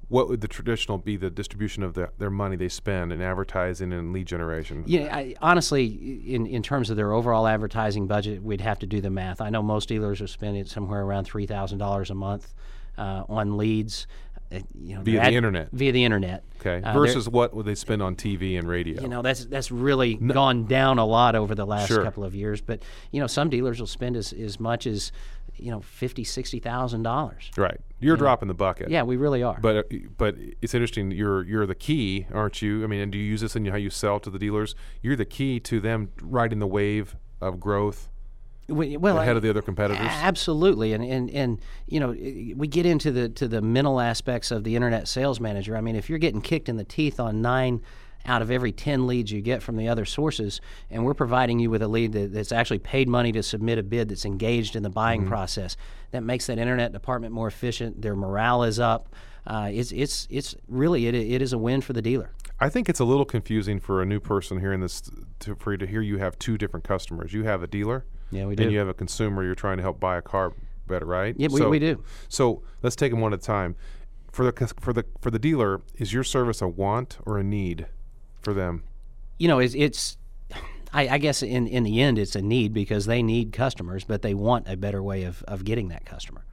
what would the traditional be the distribution of the, their money they spend in advertising and lead generation? Yeah, I, honestly, in, in terms of their overall advertising budget, we'd have to do the math. I know most dealers are spending somewhere around three thousand dollars a month uh, on leads. Uh, you know, via ad, the internet. Via the internet. Okay. Uh, Versus what would they spend on T V and radio? You know, that's that's really no. gone down a lot over the last sure. couple of years. But you know, some dealers will spend as, as much as you know fifty, sixty thousand dollars. Right. You're dropping the bucket. Yeah, we really are. But uh, but it's interesting. You're you're the key, aren't you? I mean, and do you use this in how you sell to the dealers? You're the key to them riding the wave of growth. We, well, ahead of the other competitors. Absolutely, and, and and you know we get into the to the mental aspects of the internet sales manager. I mean, if you're getting kicked in the teeth on nine out of every ten leads you get from the other sources, and we're providing you with a lead that, that's actually paid money to submit a bid, that's engaged in the buying mm-hmm. process, that makes that internet department more efficient. Their morale is up. Uh, it's it's it's really it it is a win for the dealer. I think it's a little confusing for a new person hearing this to, for you to hear you have two different customers. You have a dealer. Yeah, we do. And you have a consumer you're trying to help buy a car better, right? Yeah, we, so, we do. So let's take them one at a time. For the for the for the dealer, is your service a want or a need for them? You know, it's, it's I, I guess in, in the end, it's a need because they need customers, but they want a better way of, of getting that customer.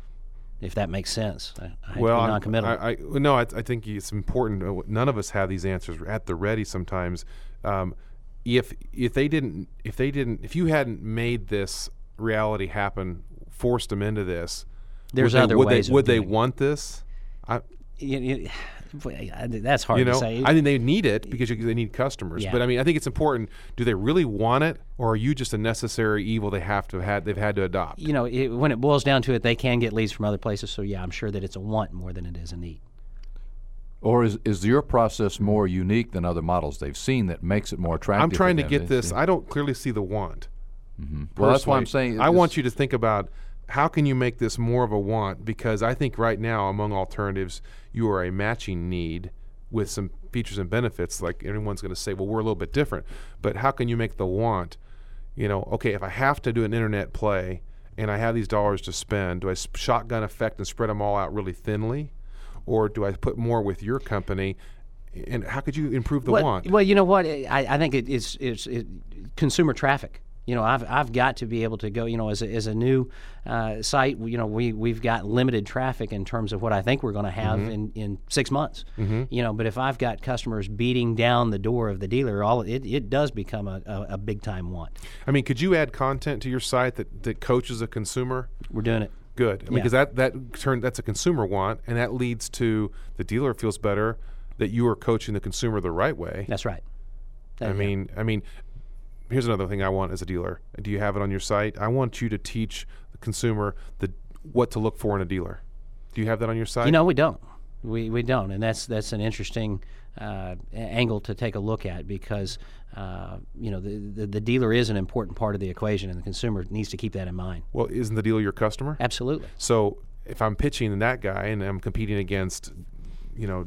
If that makes sense. I, I well, hate to be non-committal. I, I, no, I, I think it's important. None of us have these answers at the ready sometimes. Um, If if they didn't if they didn't if you hadn't made this reality happen, forced them into this, there's would other they, would ways. They, would of they doing want this? I, you, you, that's hard you know, to say. I mean, they need it because you, they need customers. Yeah. But I mean, I think it's important. Do they really want it, or are you just a necessary evil they have to have had they've had to adopt? You know, it, when it boils down to it, they can get leads from other places. So yeah, I'm sure that it's a want more than it is a need. Or is is your process more unique than other models they've seen that makes it more attractive? I'm trying to to them? get this. I don't clearly see the want. Mm-hmm. Well, that's why I'm saying. I want you to think about how can you make this more of a want, because I think right now among alternatives you are a matching need with some features and benefits. Like everyone's going to say, well, we're a little bit different. But how can you make the want, you know, okay, if I have to do an internet play and I have these dollars to spend, do I shotgun effect and spread them all out really thinly? Or do I put more with your company? And how could you improve the well, want? Well, you know what? I, I think it, it's, it's it, consumer traffic. You know, I've I've got to be able to go. You know, as a, as a new uh, site, you know, we we've got limited traffic in terms of what I think we're going to have mm-hmm. in, in six months. Mm-hmm. You know, but if I've got customers beating down the door of the dealer, all it it does become a, a, a big time want. I mean, could you add content to your site that, that coaches a consumer? We're doing it. Good. I mean, because yeah. that that turn that's a consumer want, and that leads to the dealer feels better that you are coaching the consumer the right way. That's right. That, I mean, yeah. I mean. Here's another thing I want as a dealer. Do you have it on your site? I want you to teach the consumer the what to look for in a dealer. Do you have that on your site? You know, we don't. We we don't, and that's that's an interesting uh, angle to take a look at because uh, you know the, the the dealer is an important part of the equation, and the consumer needs to keep that in mind. Well, isn't the dealer your customer? Absolutely. So if I'm pitching that guy and I'm competing against, you know,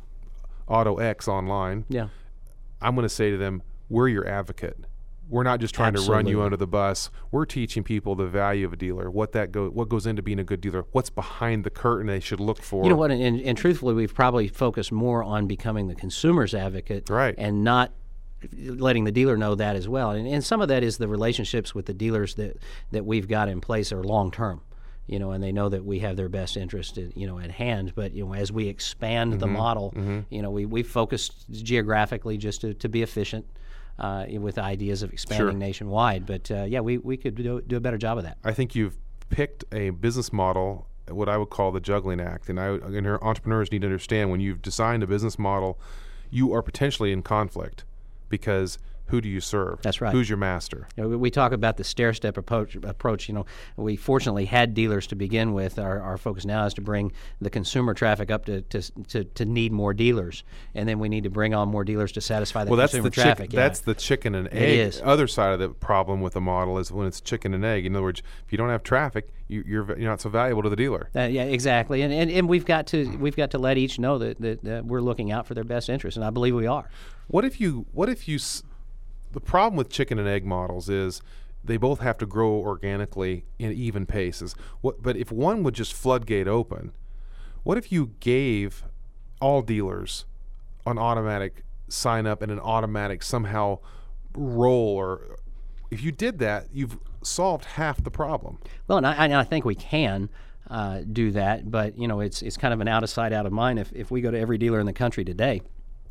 Auto X online, yeah, I'm going to say to them, "We're your advocate. We're not just trying Absolutely. to run you under the bus. We're teaching people the value of a dealer, what that go, what goes into being a good dealer, what's behind the curtain they should look for." You know what? And, and truthfully, we've probably focused more on becoming the consumer's advocate, right, and not letting the dealer know that as well. And, and some of that is the relationships with the dealers that that we've got in place are long term. You know, and they know that we have their best interest, at, you know, at hand. But you know, as we expand mm-hmm. the model, mm-hmm. you know, we we focused geographically just to, to be efficient. Uh, with ideas of expanding sure. nationwide. But, uh, yeah, we, we could do, do a better job of that. I think you've picked a business model, what I would call the juggling act. And, I, and our entrepreneurs need to understand when you've designed a business model, you are potentially in conflict because who do you serve? That's right. Who's your master? You know, we talk about the stair-step approach, approach. You know, we fortunately had dealers to begin with. Our, our focus now is to bring the consumer traffic up to, to to to need more dealers, and then we need to bring on more dealers to satisfy the well, that's consumer the traffic. Chick- yeah. That's the chicken and egg. It is. Other side of the problem with the model is when it's chicken and egg. In other words, if you don't have traffic, you, you're you're not so valuable to the dealer. Uh, yeah, exactly. And, and and we've got to we've got to let each know that, that that we're looking out for their best interest, and I believe we are. What if you? What if you? The problem with chicken and egg models is they both have to grow organically in even paces. What, but if one would just floodgate open, what if you gave all dealers on automatic sign up and an automatic somehow roll, or if you did that, you've solved half the problem. Well, and I, and I think we can uh, do that, but you know, it's it's kind of an out of sight, out of mind. If if we go to every dealer in the country today,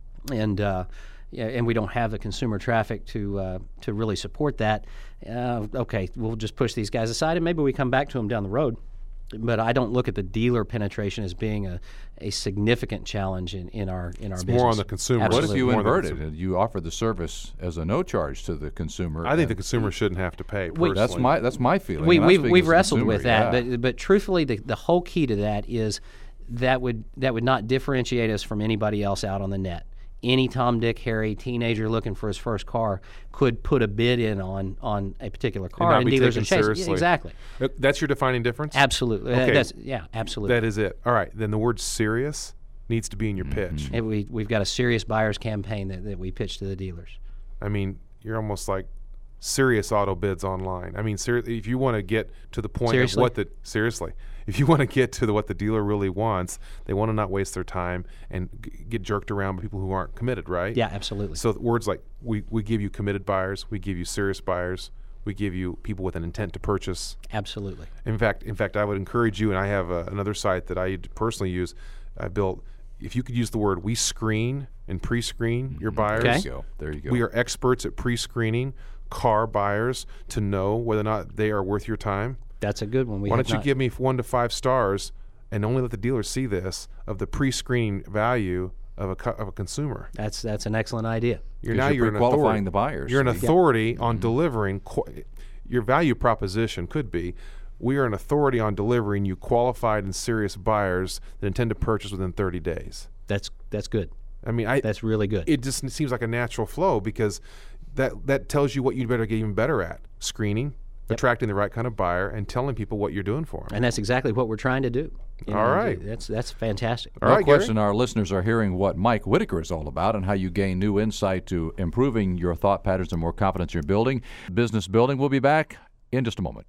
and uh, yeah, and we don't have the consumer traffic to uh, to really support that, uh, okay, we'll just push these guys aside, and maybe we come back to them down the road. But I don't look at the dealer penetration as being a, a significant challenge in, in our in our it's business. More on the consumer. What if you More invert the it? You offer the service as a no charge to the consumer. I think the consumer shouldn't have to pay. We, that's my that's my feeling. We, and I'm we've speaking we've as a wrestled consumer, with that, yeah. but but truthfully, the the whole key to that is that would that would not differentiate us from anybody else out on the net. Any Tom, Dick, Harry teenager looking for his first car could put a bid in on, on a particular car, and, and dealers are chasing. Seriously. Yeah, exactly. That's your defining difference? Absolutely. Okay. That's, yeah, absolutely. That is it. All right. Then the word serious needs to be in your Mm-hmm. pitch. And we we've got a serious buyers campaign that, that we pitch to the dealers. I mean, you're almost like serious auto bids online. I mean, ser- if you want to get to the point Seriously? of what the seriously, if you want to get to the, what the dealer really wants, they want to not waste their time and g- get jerked around by people who aren't committed, right? Yeah, absolutely. So words like we we give you committed buyers, we give you serious buyers, we give you people with an intent to purchase. Absolutely. In fact, in fact, I would encourage you, and I have uh, another site that I personally use. I built. If you could use the word, we screen and pre-screen your buyers. Okay. There you go. There you go. We are experts at pre-screening car buyers to know whether or not they are worth your time. That's a good one. We Why have don't you not- give me one to five stars and only let the dealer see this of the pre-screening value of a cu- of a consumer? That's that's an excellent idea. You're 'Cause now you're you're an pre-qualifying authority. the buyers. You're an Yeah. authority on delivering. Qu- your value proposition could be, we are an authority on delivering you qualified and serious buyers that intend to purchase within thirty days. That's that's good. I mean, I That's really good. it just seems like a natural flow because that that tells you what you better get even better at: screening, attracting the right kind of buyer, and telling people what you're doing for them. And that's exactly what we're trying to do. You All know, right. That's that's fantastic. All No right, Gary? question, our listeners are hearing what Mike Whitaker is all about and how you gain new insight to improving your thought patterns and more confidence in your building. Business building. We'll be back in just a moment.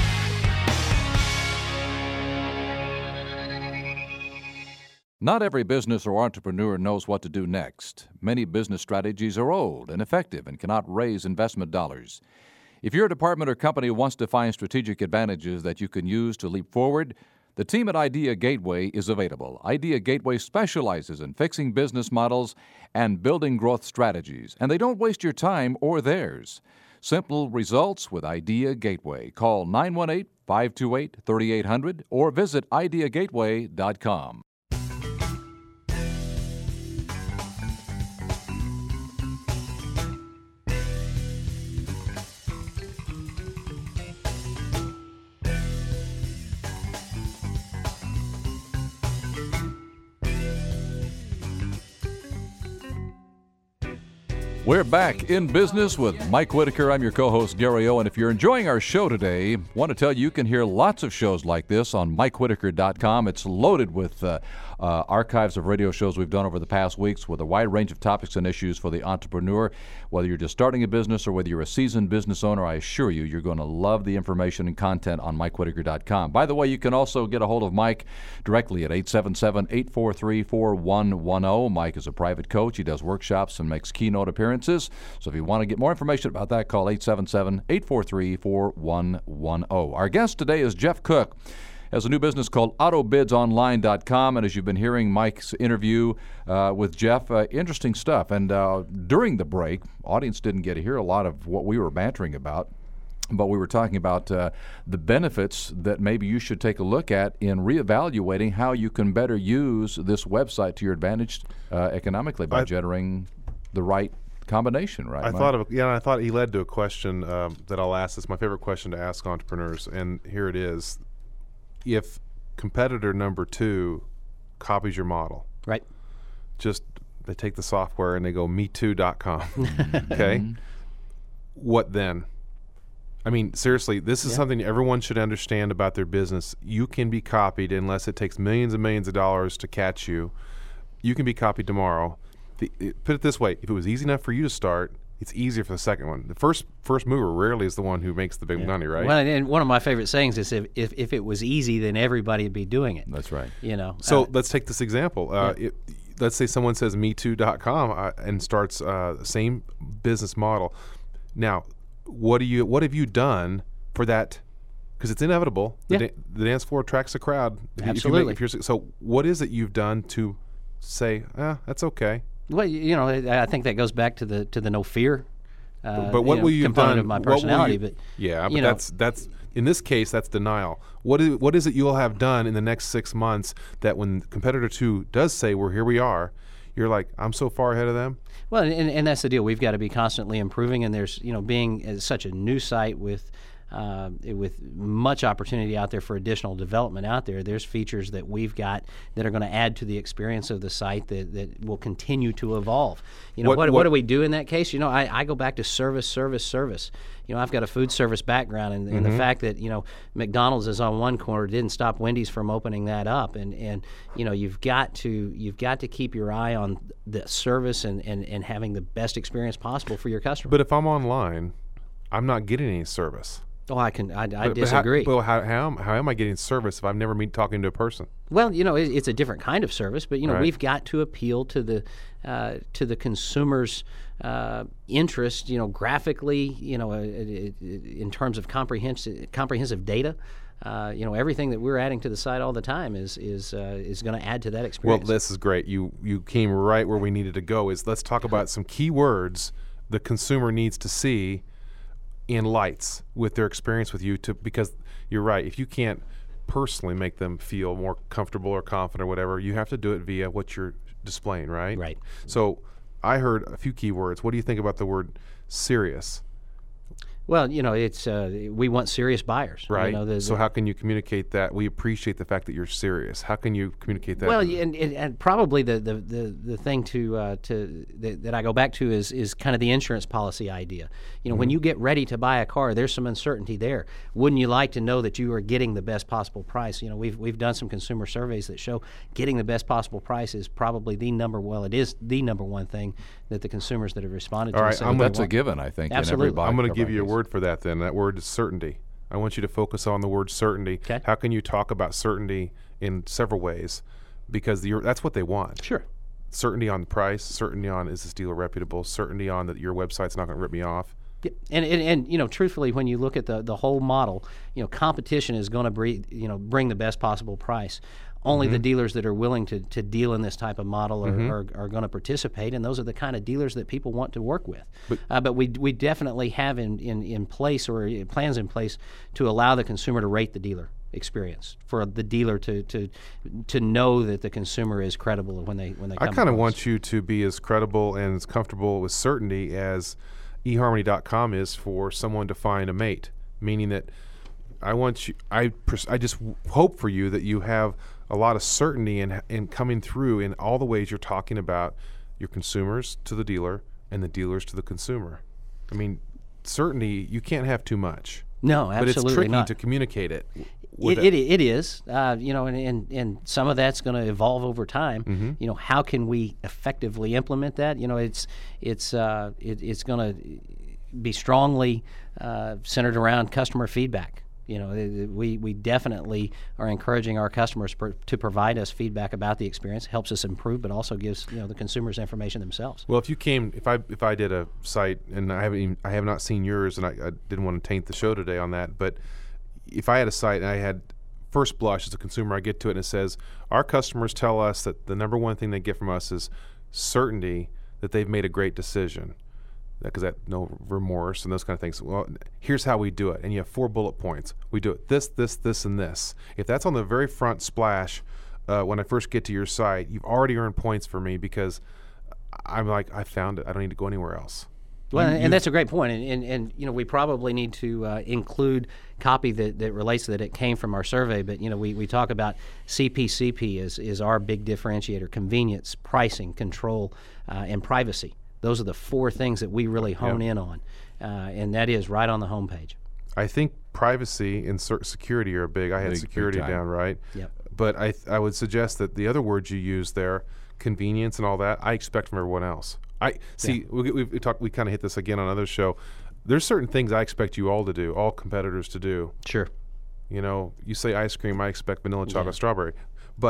Not every business or entrepreneur knows what to do next. Many business strategies are old, ineffective, and cannot raise investment dollars. If your department or company wants to find strategic advantages that you can use to leap forward, the team at Idea Gateway is available. Idea Gateway specializes in fixing business models and building growth strategies, and they don't waste your time or theirs. Simple results with Idea Gateway. Call nine one eight, five two eight, three eight zero zero or visit idea gateway dot com. We're back in business with Mike Whitaker. I'm your co-host, Gary O. And if you're enjoying our show today, I want to tell you you can hear lots of shows like this on mike whitaker dot com. It's loaded with uh, uh, archives of radio shows we've done over the past weeks with a wide range of topics and issues for the entrepreneur. Whether you're just starting a business or whether you're a seasoned business owner, I assure you, you're going to love the information and content on mike whitaker dot com. By the way, you can also get a hold of Mike directly at eight seven seven, eight four three, four one one zero. Mike is a private coach. He does workshops and makes keynote appearances. So if you want to get more information about that, call eight seven seven, eight four three, four one one zero. Our guest today is Jeff Cook. Has a new business called auto bids online dot com, and as you've been hearing Mike's interview uh, with Jeff, uh, interesting stuff. And uh, during the break, audience didn't get to hear a lot of what we were bantering about, but we were talking about uh, the benefits that maybe you should take a look at in reevaluating how you can better use this website to your advantage uh, economically by I- generating the right combination, right? I Mike? thought of yeah, I thought he led to a question um, that I'll ask. It's my favorite question to ask entrepreneurs, and here it is: if competitor number two copies your model, Right. just they take the software and they go me too dot com, okay, what then? I mean, seriously, this is Yeah. something everyone should understand about their business. You can be copied unless it takes millions and millions of dollars to catch you. You can be copied tomorrow. The, it, put it this way: if it was easy enough for you to start, it's easier for the second one. The first first mover rarely is the one who makes the big money, right? Well, and one of my favorite sayings is if, if, if it was easy, then everybody would be doing it. That's right. You know. So uh, let's take this example. Uh, yeah. it, let's say someone says me too dot com uh, and starts uh, the same business model. Now, what do you what have you done for that? Because it's inevitable. The, Yeah. da- the dance floor attracts a crowd. If you- Absolutely. If you make, if you're, so, what is it you've done to say, ah, that's okay? Well, you know, I I think that goes back to the to the no fear. Uh, But what you know, will you component done? of my what will personality? you- but yeah, but you know, that's that's in this case that's denial. What is what is it you'll have done in the next six months that when competitor two does say we're here we are, you're like I'm so far ahead of them? Well, and, and that's the deal. We've got to be constantly improving, and there's, you know, being as such a new site with uh, with much opportunity out there for additional development out there, there's features that we've got that are going to add to the experience of the site that, that will continue to evolve. You know, What- what, what, what- do we do in that case? You know, I, I go back to service, service, service. You know, I've got a food service background, and, and Mm-hmm. the fact that, you know, McDonald's is on one corner didn't stop Wendy's from opening that up. And, and you know, you've got to you've got to keep your eye on the service and, and, and having the best experience possible for your customer. But if I'm online, I'm not getting any service. oh, I can I, I But- but how- disagree. But how, how, am- how am I getting service if I've never been talking to a person? Well, you know, it, it's a different kind of service, but you know, Right. we've got to appeal to the uh, to the consumer's uh, interest. You know, graphically, you know, uh, uh, in terms of comprehensive comprehensive data. Uh, you know, everything that we're adding to the site all the time is is uh, is going to add to that Well, experience. this is great. You you came right where we needed to go. Is let's talk about some key words the consumer needs to see in lights with their experience with you. To because you're right. If you can't personally make them feel more comfortable or confident or whatever, you have to do it via what you're displaying, right? Right. So I heard a few key words. What do you think about the word serious? Well, you know, it's uh, we want serious buyers, Right. You know, the, so the- how can you communicate that? We appreciate the fact that you're serious. How can you communicate that? Well, to the- and, and, and probably the, the, the, the thing to uh, to that, that I go back to is is kind of the insurance policy idea. You know, Mm-hmm. when you get ready to buy a car, there's some uncertainty there. Wouldn't you like to know that you are getting the best possible price? You know, we've we've done some consumer surveys that show getting the best possible price is probably the number. Well, it is the number one thing that the consumers that have responded All to right, say, I'm gonna That's a given, I think. Absolutely. In every buy I'm going to car give you a case. word for that then. That word is certainty. I want you to focus on the word certainty. 'Kay. How can you talk about certainty in several ways? Because you're, that's what they want. Sure. Certainty on price, certainty on is this dealer reputable, certainty on that your website's not going to rip me off. Yeah, and, and and you know, truthfully, when you look at the, the whole model, you know, competition is going to bring you know bring the best possible price. Only the dealers that are willing to, to deal in this type of model are, are, are going to participate, and those are the kind of dealers that people want to work with. But, uh, but we we definitely have in, in, in place or uh, plans in place to allow the consumer to rate the dealer experience, for the dealer to to to know that the consumer is credible when they when they I come. kind of across. want you to be as credible and as comfortable with certainty as e harmony dot com is for someone to find a mate, meaning that I want you I pers- I just w- hope for you that you have a lot of certainty in in coming through in all the ways you're talking about your consumers to the dealer and the dealers to the consumer. I mean, certainty, you can't have too much. No, But absolutely it's tricky not. to communicate it. with It, it, it is, uh, you know, and, and, and some of that's going to evolve over time. Mm-hmm. You know, how can we effectively implement that? You know, it's it's uh, it, it's going to be strongly uh, centered around customer feedback. You know, it- it- we we definitely are encouraging our customers per, to provide us feedback about the experience. Helps us improve, but also gives you know the consumers information themselves. Well, if you came, if I if I did a site, and I haven't, even, I have not seen yours, and I, I didn't want to taint the show today on that, but if I had a site and I had first blush as a consumer, I get to it and it says our customers tell us that the number one thing they get from us is certainty that they've made a great decision, because that no remorse and those kind of things. Well, here's how we do it, and you have four bullet points. We do it this, this, this, and this. If that's on the very front splash, uh, when I first get to your site, you've already earned points for me because I'm like, I found it. I don't need to go anywhere else. Well, You- and that's a great point. And, and, and you know, we probably need to uh, include copy that, that relates to that it came from our survey. But, you know, we, we talk about C P C P is, is our big differentiator: convenience, pricing, control, uh, and privacy. Those are the four things that we really hone Yep. in on. Uh, and that is right on the homepage. I think privacy and cer- security are big. I had Big- big security time. down, right? Yep. But I th- I would suggest that the other words you use there, convenience and all that, I expect from everyone else. I see. We, we, we talked. We kind of hit this again on another show. There's certain things I expect you all to do, all competitors to do. Sure. You know, you say ice cream, I expect vanilla, chocolate, strawberry. But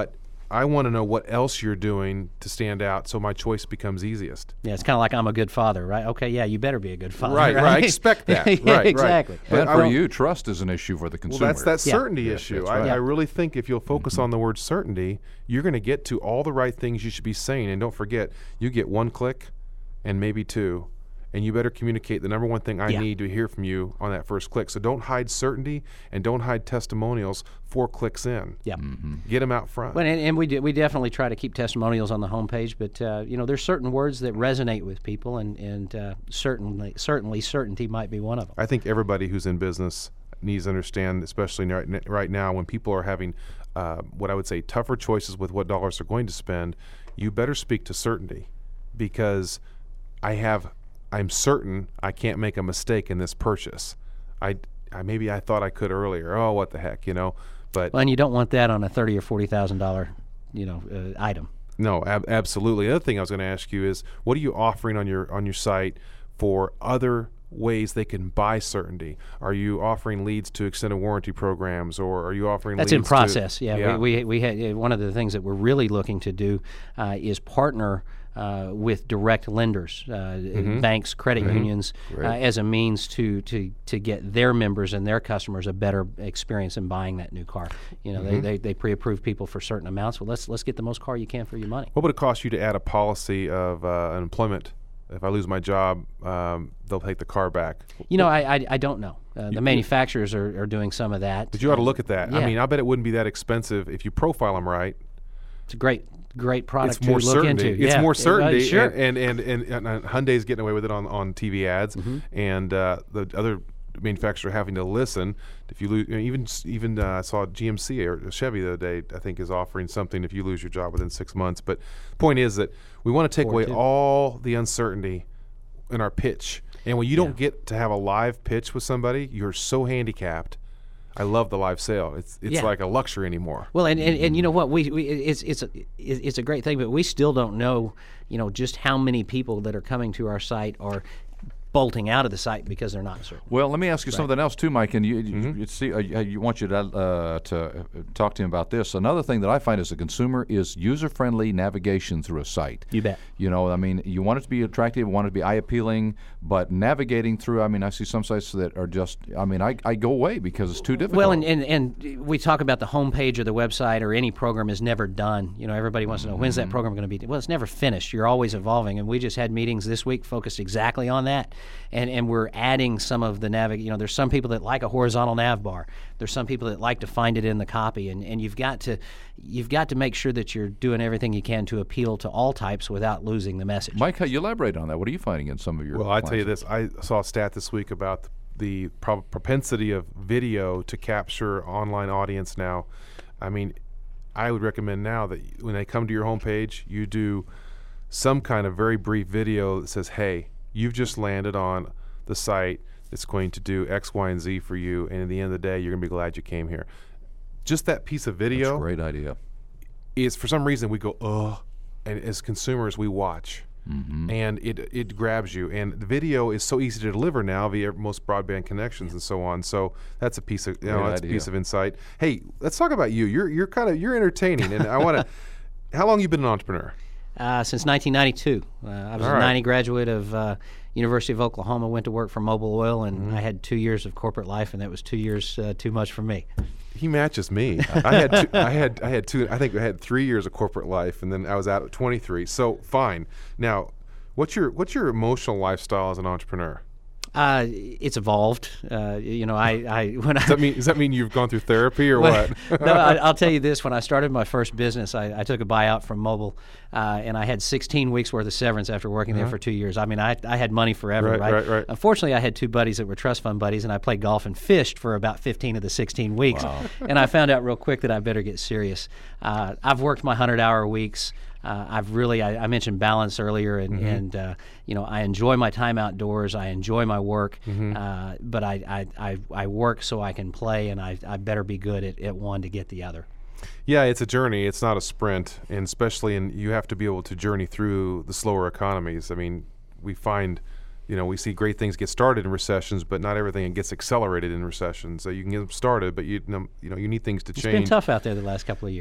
I want to know what else you're doing to stand out, so my choice becomes easiest. Yeah, it's kind of like I'm a good father, right? Okay, yeah, you better be a good father. Right, right. right. I expect that. yeah, right, exactly. Right. And But for I- you, trust is an issue for the consumer. Well, that's that Yeah. certainty Yeah, issue. that's I, right. I really think if you'll focus mm-hmm. on the word certainty, you're going to get to all the right things you should be saying. And don't forget, you get one click and maybe two. And you better communicate the number one thing I Yeah. need to hear from you on that first click. So don't hide certainty and don't hide testimonials four clicks in. Yeah. Get them out front. Well, and, and we do, we definitely try to keep testimonials on the homepage, but uh, you know, there's certain words that resonate with people, and and uh, certainly certainly certainty might be one of them. I think everybody who's in business needs to understand, especially right, n- right now when people are having uh, what I would say tougher choices with what dollars they're going to spend, you better speak to certainty, because I have, I'm certain I can't make a mistake in this purchase. I, I maybe I thought I could earlier. Oh, what the heck, you know? But Well, and you don't want that on a thirty or forty thousand dollar, you know, uh, item. no, ab- absolutely. The other thing I was going to ask you is, what are you offering on your on your site for other ways they can buy certainty? Are you offering leads to extended warranty programs, or are you offering That's leads in process. To, yeah, yeah. we we, we had, uh, one of the things that we're really looking to do uh, is partner uh, with direct lenders, uh, Mm-hmm. banks, credit unions, uh, as a means to, to to get their members and their customers a better experience in buying that new car. You know, Mm-hmm. they, they they pre-approve people for certain amounts. Well, let's let's get the most car you can for your money. What would it cost you to add a policy of uh, employment? If I lose my job, um, they'll take the car back. You know, I I, I don't know. Uh, the manufacturers are, are doing some of that. But you ought to look at that. Yeah. I mean, I bet it wouldn't be that expensive if you profile them right. It's a great great product It's to more look certainty. into. It's Yeah. more Uh, certainty, sure. and, and, and, and, and Hyundai's getting away with it on, on T V ads, Mm-hmm. and uh, the other manufacturer having to listen. If you lose, you know, even even uh, I saw G M C or Chevy the other day, I think, is offering something if you lose your job within six months. But the point is that we want to take Four, away two. all the uncertainty in our pitch. And when you don't get to have a live pitch with somebody, you're so handicapped. I love the live sale. It's it's Yeah. like a luxury anymore. Well, and, and, and you know what? We, we it's it's a, it's a great thing, but we still don't know, you know, just how many people that are coming to our site are bolting out of the site because they're not certain. Well, let me ask you something else too, Mike. And you, you, Mm-hmm. you see, uh, you you want you to uh, to uh, talk to him about this. Another thing that I find as a consumer is user-friendly navigation through a site. You bet. You know, I mean, you want it to be attractive, you want it to be eye-appealing, but navigating through, I mean, I see some sites that are just, I mean, I, I go away because it's too difficult. Well, and, and, and we talk about the homepage or the website or any program is never done. You know, everybody wants to know, when's that program going to be? Well, it's never finished. You're always evolving. And we just had meetings this week focused exactly on that. And and we're adding some of the nav. You know, there's some people that like a horizontal nav bar. There's some people that like to find it in the copy. And, and you've got to you've got to make sure that you're doing everything you can to appeal to all types without losing the message. Mike, how you elaborate on that? What are you finding in some of your Well, I tell you clients? this. I saw a stat this week about the pro- propensity of video to capture online audience now. I mean, I would recommend now that when they come to your homepage, you do some kind of very brief video that says, hey, you've just landed on the site that's going to do X, Y, and Z for you, and at the end of the day, you're going to be glad you came here. Just that piece of That's video a great idea. is, for some reason, we go, ugh, and as consumers, we watch. Mm-hmm. And it it grabs you, and the video is so easy to deliver now via most broadband connections and so on. So that's a piece of you know Great that's a idea. piece of insight. Hey, let's talk about you. You're you're kind of you're entertaining, and I want to. How long you been an entrepreneur? Uh, since nineteen ninety-two. Uh, I was All a right. ninety graduate of uh, University of Oklahoma, went to work for Mobil Oil, and Mm-hmm. I had two years of corporate life, and that was two years uh, too much for me. He matches me. I had two, I had I had two. I think I had three years of corporate life, and then I was out at twenty-three. So fine. Now, what's your what's your emotional lifestyle as an entrepreneur? Uh, it's evolved. Uh, you know, I, I when I Does that mean does that mean you've gone through therapy or Well, what? no, I, I'll tell you this. When I started my first business, I, I took a buyout from Mobil, uh, and I had sixteen weeks worth of severance after working there for two years. I mean, I, I had money forever, Right, right? right, right. Unfortunately, I had two buddies that were trust fund buddies, and I played golf and fished for about fifteen of the sixteen weeks. And I found out real quick that I better get serious. Uh, I've worked my hundred-hour weeks. Uh, I've really, I, I mentioned balance earlier, and, Mm-hmm. and uh, you know, I enjoy my time outdoors. I enjoy my work, Mm-hmm. uh, but I, I, I, I work so I can play, and I, I better be good at, at one to get the other. Yeah, it's a journey. It's not a sprint, and especially in you have to be able to journey through the slower economies. I mean, we find, you know, we see great things get started in recessions, but not everything gets accelerated in recessions. So you can get them started, but you know, you know, you need things to It's change. been tough out there the last couple of years.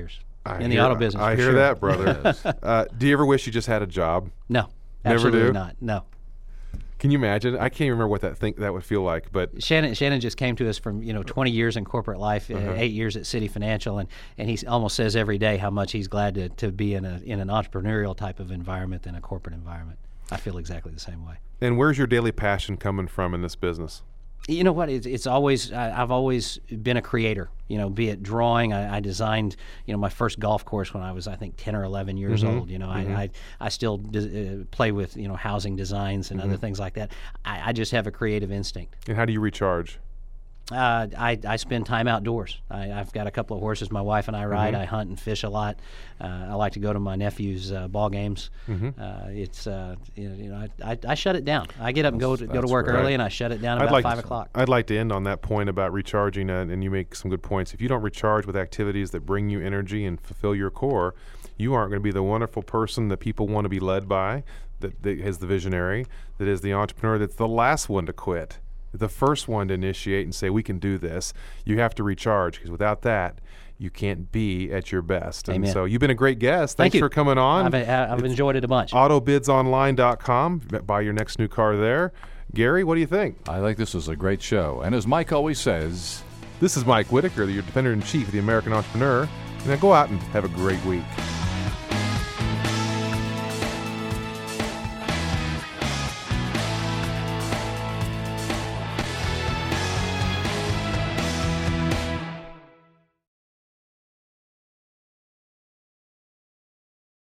I in the hear, auto business. I for hear sure. that, brother. uh, do you ever wish you just had a job? No, Never absolutely do? not. No. Can you imagine? I can't even remember what that think that would feel like. But Shannon Shannon just came to us from you know twenty years in corporate life, uh, eight years at City Financial, and, and he almost says every day how much he's glad to, to be in a in an entrepreneurial type of environment than a corporate environment. I feel exactly the same way. and where's your daily passion coming from in this business? You know what? It's, it's always I, I've always been a creator. You know, be it drawing. I, I designed you know my first golf course when I was I think ten or eleven years Mm-hmm. old. You know, Mm-hmm. I, I I still de- uh, play with you know housing designs and Mm-hmm. other things like that. I, I just have a creative instinct. And how do you recharge? Uh, I, I spend time outdoors. I, I've got a couple of horses my wife and I ride. Mm-hmm. I hunt and fish a lot. Uh, I like to go to my nephew's uh, ball games. Mm-hmm. Uh, it's uh, you know, you know I, I, I shut it down. I get up and go to, go to That's work great. early, and I shut it down I'd about like five to, o'clock. I'd like to end on that point about recharging, uh, and you make some good points. If you don't recharge with activities that bring you energy and fulfill your core, you aren't going to be the wonderful person that people want to be led by, that, that is the visionary, that is the entrepreneur, that's the last one to quit, the first one to initiate and say, we can do this. You have to recharge, because without that, you can't be at your best. And Amen. so you've been a great guest. Thank Thanks you. for coming on. I've, I've enjoyed it a bunch. auto bids online dot com. Buy your next new car there. Gary, what do you think? I think this is a great show. And as Mike always says, This is Mike Whitaker, your defender-in-chief of the American Entrepreneur. Now go out and have a great week.